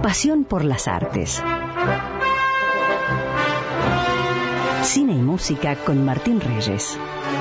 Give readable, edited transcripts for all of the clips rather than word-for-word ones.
Pasión por las artes. Cine y música con Martín Reyes.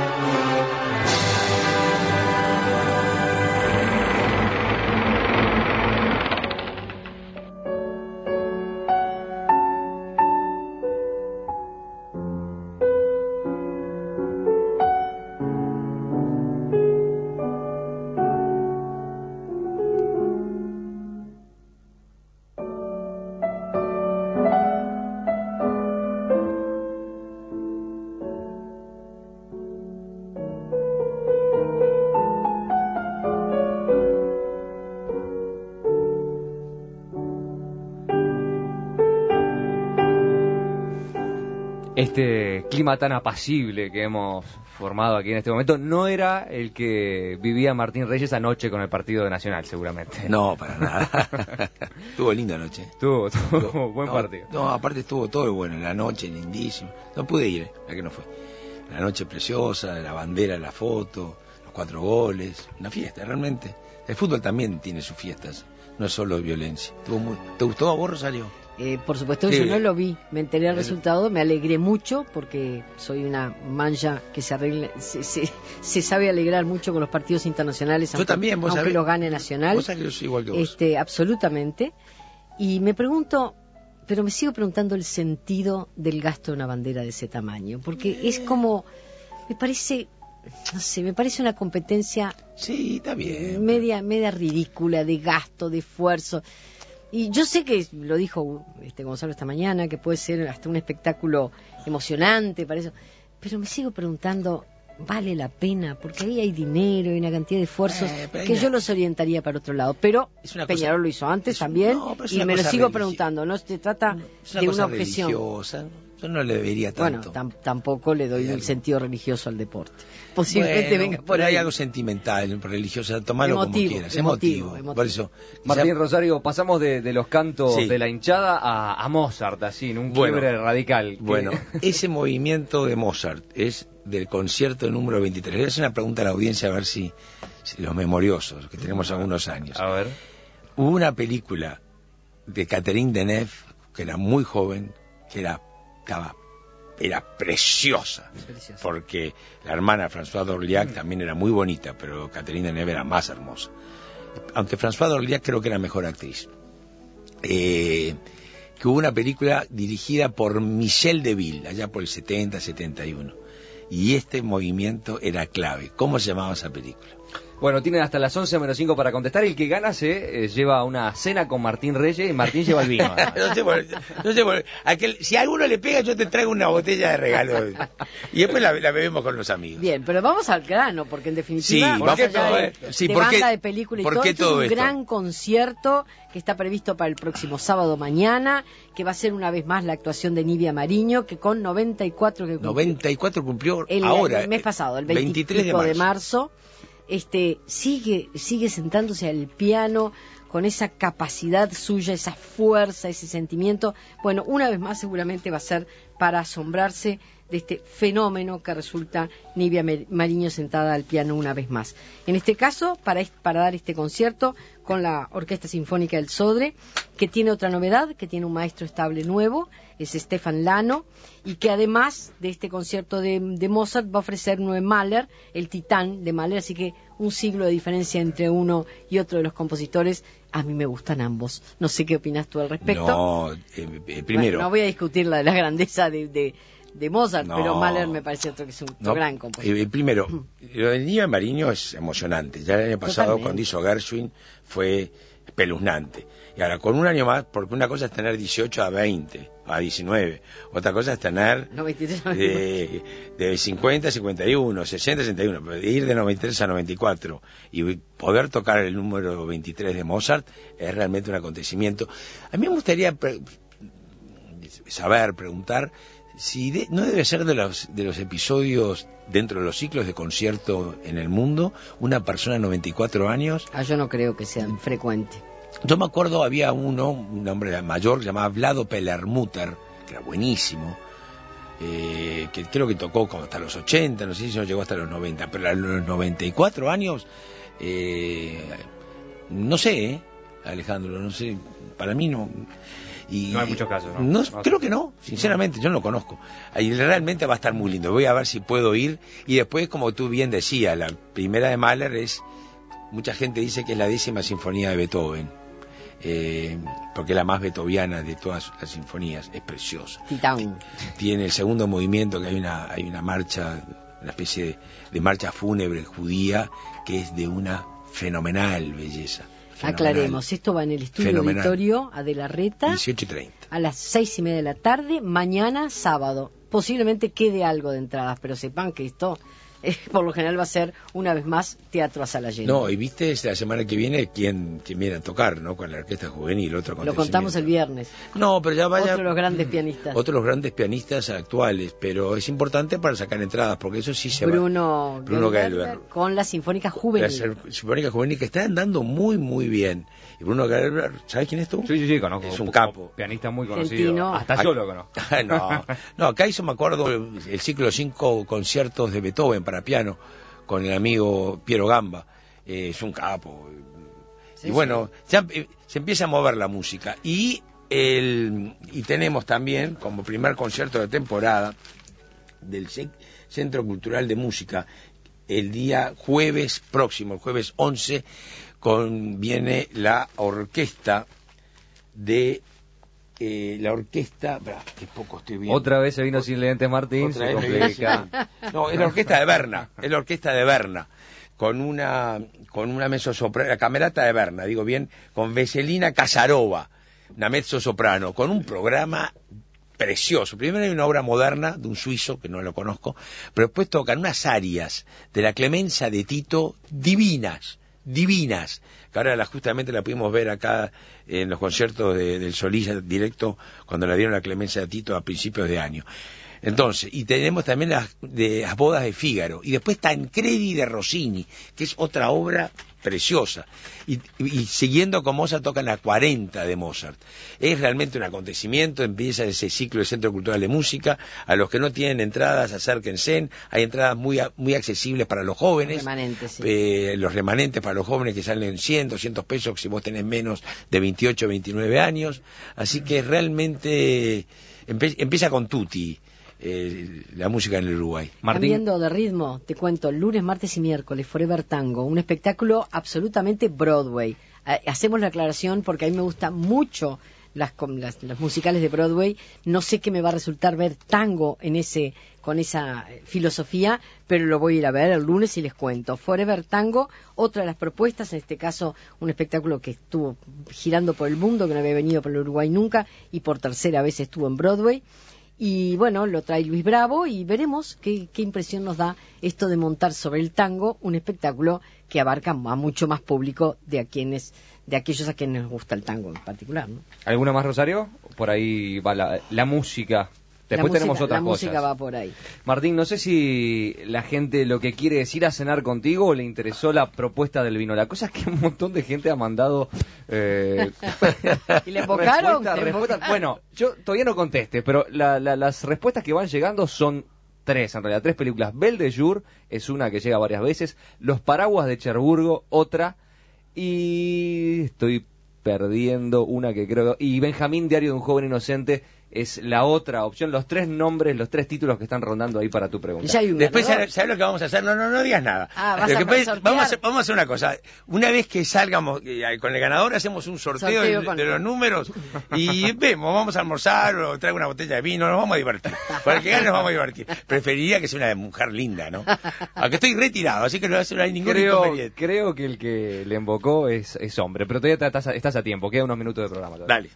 Este clima tan apacible que hemos formado aquí en este momento no era el que vivía Martín Reyes anoche con el partido de Nacional, seguramente. No, para nada. Estuvo linda anoche. Estuvo buen partido. No, aparte estuvo todo bueno, la noche lindísima. No pude ir, la que no fue. La noche preciosa, la bandera, la foto, los 4 goles, una fiesta, realmente. El fútbol también tiene sus fiestas, no es solo violencia. ¿Te gustó a vos, Rosario? Por supuesto, yo no lo vi, me enteré del resultado, me alegré mucho porque soy una mancha que se sabe alegrar mucho con los partidos internacionales, yo también, aunque los gane Nacional. Vos sabés que yo soy igual que vos. Absolutamente. Y me sigo preguntando el sentido del gasto de una bandera de ese tamaño, porque es como, me parece una competencia sí, está bien, media ridícula de gasto, de esfuerzo. Y yo sé que lo dijo Gonzalo esta mañana, que puede ser hasta un espectáculo emocionante para eso, pero me sigo preguntando, ¿vale la pena? Porque ahí hay dinero y una cantidad de esfuerzos que yo los orientaría para otro lado. Pero Peñarol lo hizo antes también, y me lo sigo preguntando. No se trata de una objeción religiosa. Yo no le debería tanto. Bueno, tampoco le doy el sentido religioso al deporte. Posiblemente venga por ahí. Hay algo sentimental, religioso, tomalo como quieras. Emotivo. Por eso, Martín Rosario, pasamos de los cantos de la hinchada a Mozart, así, en un quiebre radical. Bueno, ese movimiento de Mozart es del concierto número 23. Le voy a hacer una pregunta a la audiencia a ver si los memoriosos, que tenemos algunos años. A ver. Hubo una película de Catherine Deneuve, que era muy joven, que era preciosa, porque la hermana Françoise d'Orléac también era muy bonita, pero Catherine Deneuve era más hermosa, aunque Françoise d'Orléac creo que era mejor actriz. Que hubo una película dirigida por Michel Deville allá por el 70-71, y este movimiento era clave. ¿Cómo se llamaba esa película? Bueno, tienen hasta las 11:05 para contestar. El que gana se lleva una cena con Martín Reyes y Martín lleva el vino. No sé, si a alguno le pega, yo te traigo una botella de regalo. Y después la bebemos con los amigos. Bien, pero vamos al grano, porque en definitiva, de banda de película y todo, es un gran concierto que está previsto para el próximo sábado mañana, que va a ser una vez más la actuación de Nivia Mariño, que con 94 que cumplió. 94 cumplió el mes pasado, el 23 de marzo. Sigue sentándose al piano con esa capacidad suya, esa fuerza, ese sentimiento. Bueno, una vez más seguramente va a ser para asombrarse de este fenómeno que resulta Nivia Mariño sentada al piano una vez más. En este caso, para dar este concierto con la Orquesta Sinfónica del Sodre, que tiene otra novedad, que tiene un maestro estable nuevo, es Stefan Lano, y que además de este concierto de Mozart va a ofrecer uno de Mahler, el Titán de Mahler, así que un siglo de diferencia entre uno y otro de los compositores. A mí me gustan ambos. No sé qué opinas tú al respecto. No, primero... Bueno, no voy a discutir la grandeza de Mozart, pero Mahler me parece otro que es un gran compositor. Primero, lo de Nivia Mariño es emocionante. Ya el año pasado, cuando hizo Gershwin, fue espeluznante. Y ahora, con un año más, porque una cosa es tener 18 a 20, a 19, otra cosa es tener de 50 a 51, 60 a 61, pero ir de 93 a 94 y poder tocar el número 23 de Mozart es realmente un acontecimiento. A mí me gustaría preguntar si no debe ser de los episodios dentro de los ciclos de concierto en el mundo una persona de 94 años. Yo no creo que sea frecuente. Yo me acuerdo, había un hombre mayor llamado Vlado Perlmutter, que era buenísimo, que creo que tocó como hasta los 80, no sé si no llegó hasta los 90, pero a los 94 años, no sé, Alejandro, no sé, para mí no. Y no hay muchos casos, ¿no? No, creo que no, sinceramente, yo no lo conozco. Y realmente va a estar muy lindo. Voy a ver si puedo ir. Y después, como tú bien decías, la primera de Mahler es, mucha gente dice que es la 10ª sinfonía de Beethoven, porque es la más beethoviana de todas las sinfonías, es preciosa. Titán. Tiene el segundo movimiento, que hay una marcha, una especie de marcha fúnebre judía, que es de una fenomenal belleza. Aclaremos, esto va en el estudio auditorio Adela Reta, 18:30, a las 6:30 de la tarde, mañana sábado. Posiblemente quede algo de entradas, pero sepan que esto por lo general va a ser una vez más teatro a sala llena. No, y viste la semana que viene quién viene a tocar, ¿no? Con la orquesta juvenil, otro Lo contamos el viernes. No, pero ya vaya. Otro de los grandes pianistas. Otros los grandes pianistas actuales, pero es importante para sacar entradas, porque eso sí se Bruno Gelber con la Sinfónica Juvenil. La Sinfónica Juvenil, que está andando muy, muy bien. Y Bruno Gelber, ¿sabes quién es tú? Sí, conozco. Es un capo. Pianista muy conocido. Argentino. Hasta yo lo conozco. No, acá hizo, me acuerdo, el ciclo 5 conciertos de Beethoven para piano, con el amigo Piero Gamba. Es un capo. Sí, y bueno, ya se empieza a mover la música. Y tenemos también, como primer concierto de temporada, del Centro Cultural de Música, el día jueves próximo, el jueves 11, viene la orquesta de... que poco estoy viendo. Otra vez se vino sin lentes Martín, se complica. No, es la orquesta de Berna, con una mezzosoprano, la camerata de Berna, digo bien, con Veselina Kasarova, una mezzosoprano, con un programa precioso. Primero hay una obra moderna de un suizo, que no lo conozco, pero después tocan unas arias de la Clemencia de Tito divinas, que ahora justamente la pudimos ver acá en los conciertos del Solís directo, cuando la dieron la Clemencia de Tito a principios de año. Entonces, y tenemos también las bodas de Fígaro, y después Tancredi de Rossini, que es otra obra preciosa, y siguiendo con Mozart tocan la 40 de Mozart. Es realmente un acontecimiento, empieza ese ciclo del Centro Cultural de Música. A los que no tienen entradas, acérquense, hay entradas muy accesibles para los jóvenes, los remanentes para los jóvenes, que salen 100, 200 pesos si vos tenés menos de 28, 29 años, así que realmente empieza con tutti la música en el Uruguay. Cambiando de ritmo, te cuento, lunes, martes y miércoles, Forever Tango, un espectáculo absolutamente Broadway. Hacemos la aclaración porque a mí me gustan mucho las musicales de Broadway. No sé qué me va a resultar ver tango con esa filosofía, pero lo voy a ir a ver el lunes y les cuento. Forever Tango, otra de las propuestas, en este caso un espectáculo que estuvo girando por el mundo, que no había venido por el Uruguay nunca, y por tercera vez estuvo en Broadway. Y bueno, lo trae Luis Bravo y veremos qué impresión nos da esto de montar sobre el tango un espectáculo que abarca a mucho más público de aquellos a quienes les gusta el tango en particular, ¿no? ¿Alguna más, Rosario? Por ahí va la música. Después tenemos otras cosas. La música va por ahí. Martín, no sé si la gente lo que quiere es ir a cenar contigo o le interesó la propuesta del vino. La cosa es que un montón de gente ha mandado... ¿Y le invocaron? Bueno, yo todavía no conteste, pero las respuestas que van llegando son 3, en realidad, 3 películas. Belle de Jour es una que llega varias veces, Los Paraguas de Cherburgo, otra, y estoy perdiendo una que creo... Y Benjamín, Diario de un Joven Inocente, es la otra opción. Los 3 nombres, los 3 títulos que están rondando ahí para tu pregunta. Después, ¿sabes lo que vamos a hacer? No digas nada. Vamos a hacer una cosa. Una vez que salgamos con el ganador, hacemos un sorteo de los números y vamos a almorzar o traigo una botella de vino, nos vamos a divertir. Para el que gane nos vamos a divertir. Preferiría que sea una mujer linda, ¿no? Aunque estoy retirado, así que no hay ningún inconveniente. Creo que el que le invocó es hombre, pero todavía estás a tiempo, queda unos minutos de programa todavía. Dale.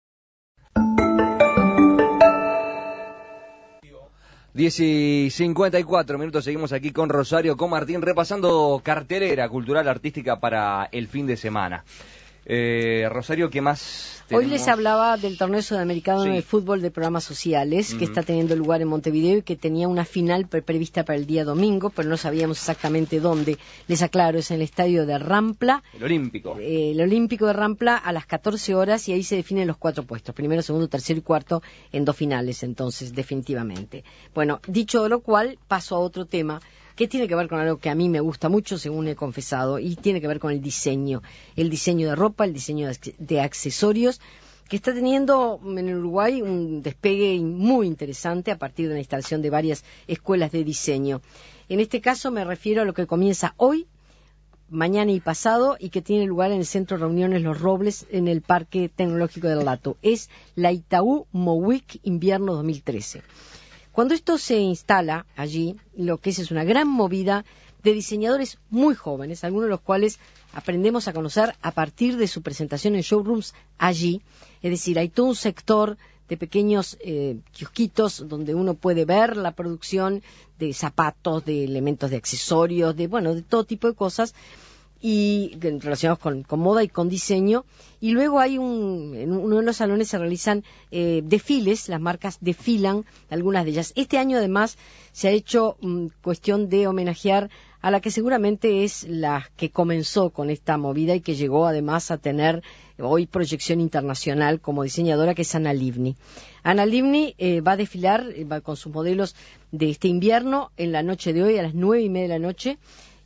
10:54, seguimos aquí con Rosario, con Martín, repasando cartelera cultural artística para el fin de semana. Rosario, ¿qué más tenemos? Hoy les hablaba del torneo sudamericano de fútbol de programas sociales que está teniendo lugar en Montevideo y que tenía una final prevista para el día domingo, pero no sabíamos exactamente dónde. Les aclaro, es en el estadio de Rampla. El Olímpico. El Olímpico de Rampla a las 14 horas y ahí se definen los 4 puestos. Primero, segundo, tercero y cuarto en 2 finales, entonces, definitivamente. Bueno, dicho lo cual, paso a otro tema. que tiene que ver con algo que a mí me gusta mucho, según he confesado, y tiene que ver con el diseño de ropa, el diseño de accesorios, que está teniendo en el Uruguay un despegue muy interesante a partir de la instalación de varias escuelas de diseño. En este caso me refiero a lo que comienza hoy, mañana y pasado, y que tiene lugar en el Centro de Reuniones Los Robles, en el Parque Tecnológico del Lato. Es la Itaú MOWIC Invierno 2013. Cuando esto se instala allí, lo que es una gran movida de diseñadores muy jóvenes, algunos de los cuales aprendemos a conocer a partir de su presentación en showrooms allí. Es decir, hay todo un sector de pequeños kiosquitos donde uno puede ver la producción de zapatos, de elementos de accesorios, de todo tipo de cosas y relacionados con moda y con diseño. Y luego hay en uno de los salones se realizan desfiles, las marcas desfilan, algunas de ellas. Este año además se ha hecho cuestión de homenajear a la que seguramente es la que comenzó con esta movida y que llegó además a tener hoy proyección internacional como diseñadora, que es Anna Livni. Anna Livni va a desfilar va con sus modelos de este invierno en la noche de hoy a las 9:30 de la noche,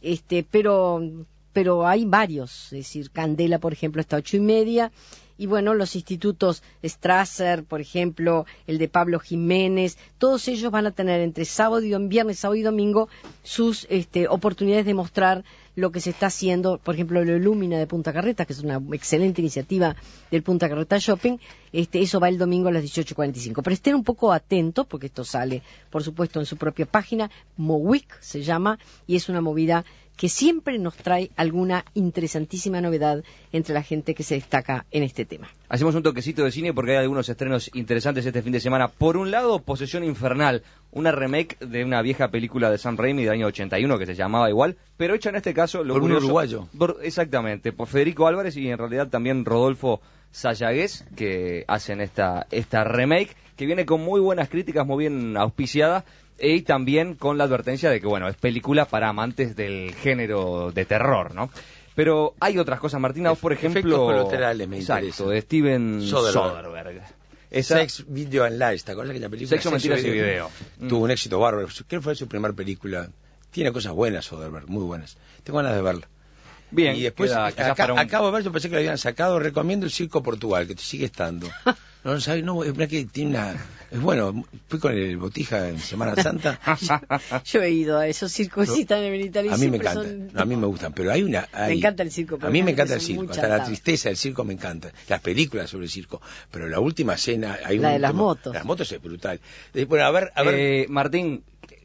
pero hay varios, es decir, Candela, por ejemplo, hasta 8:30, y bueno, los institutos Strasser, por ejemplo, el de Pablo Jiménez, todos ellos van a tener entre viernes, sábado y domingo sus oportunidades de mostrar lo que se está haciendo, por ejemplo, lo Illumina de Punta Carreta, que es una excelente iniciativa del Punta Carreta Shopping, eso va el domingo a las 18:45. Pero estén un poco atentos, porque esto sale, por supuesto, en su propia página, MOWIC se llama, y es una movida que siempre nos trae alguna interesantísima novedad entre la gente que se destaca en este tema. Hacemos un toquecito de cine porque hay algunos estrenos interesantes este fin de semana. Por un lado, Posesión Infernal, una remake de una vieja película de Sam Raimi del año 81 que se llamaba igual, pero hecha en este caso... Por un uruguayo. Exactamente, por Federico Álvarez y en realidad también Rodolfo Sayagués, que hacen esta remake, que viene con muy buenas críticas, muy bien auspiciada, y también con la advertencia de que, es película para amantes del género de terror, ¿no? Pero hay otras cosas, Martina, por ejemplo... Efectos colaterales me interesa. Exacto, de Steven Soderbergh. Sex, Video and Lies, ¿te acuerdas de aquella película? Sexo, Mentiras y Video. Tuvo un éxito bárbaro. Creo que fue su primera película. Tiene cosas buenas, Soderbergh, muy buenas. Tengo ganas de verla. Bien, y después, acabo de ver, yo pensé que lo habían sacado, recomiendo el Circo Portugal, que sigue estando. No sabes, no, es verdad que tiene una... Es bueno, fui con el Botija en Semana Santa. Yo he ido a esos circos en Italia. A mí me encantan, a mí me gustan, pero hay una... Me encanta el circo. A mí me encanta el circo, hasta la tristeza del circo me encanta. Las películas sobre el circo, pero la última escena... Hay la de las motos. Las motos es brutal. Bueno, a ver... Martín...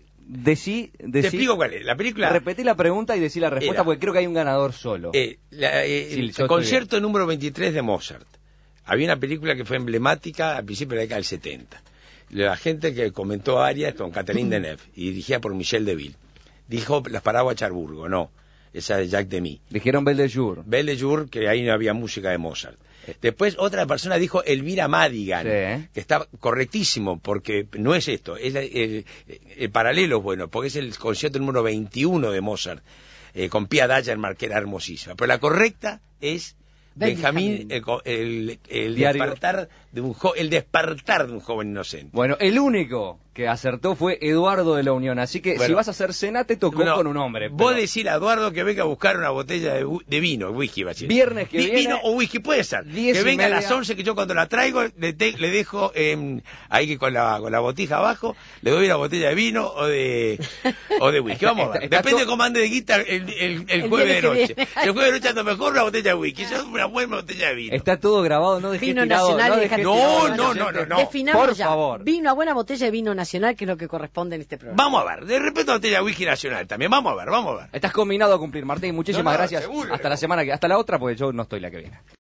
Te explico cuál es. La película... Repetí la pregunta y decí la respuesta porque creo que hay un ganador solo. El concierto número 23 de Mozart. Había una película que fue emblemática al principio de la década del 70. La gente que comentó Arias con Catherine Deneuve y dirigida por Michel Deville. Dijo Las Paraguas de Cherburgo, no. Esa de Jacques Demy. Dijeron Belle de Jour. Belle de Jour, que ahí no había música de Mozart. Después otra persona dijo Elvira Madigan, que está correctísimo, porque no es esto, es el paralelo es bueno, porque es el concierto número 21 de Mozart, con Pia Dayan, que era hermosísima. Pero la correcta es Benjamín, el despertar de un joven inocente. Bueno, el único que acertó fue Eduardo de la Unión, así que si vas a hacer cena te tocó con un hombre. Vos decís a Eduardo que venga a buscar una botella de vino, whisky, va a decir. Viernes que viene. Vino o whisky, puede ser. Que venga a las 11, que yo cuando la traigo le dejo ahí que con la botija abajo, le doy una botella de vino o de whisky. Vamos a ver. Depende de cómo ande de guita el jueves de noche. El jueves de noche ando mejor una botella de whisky, yo una buena botella de vino. Está todo grabado, no dejé vino tirado. Nacional, no. Definamos por ya. favor. Una buena botella de vino nacional, que es lo que corresponde en este programa. Vamos a ver, de repente una botella de whisky nacional también, vamos a ver. Estás combinado a cumplir, Martín, muchísimas gracias. Seguro, hasta la otra, porque yo no estoy la que viene.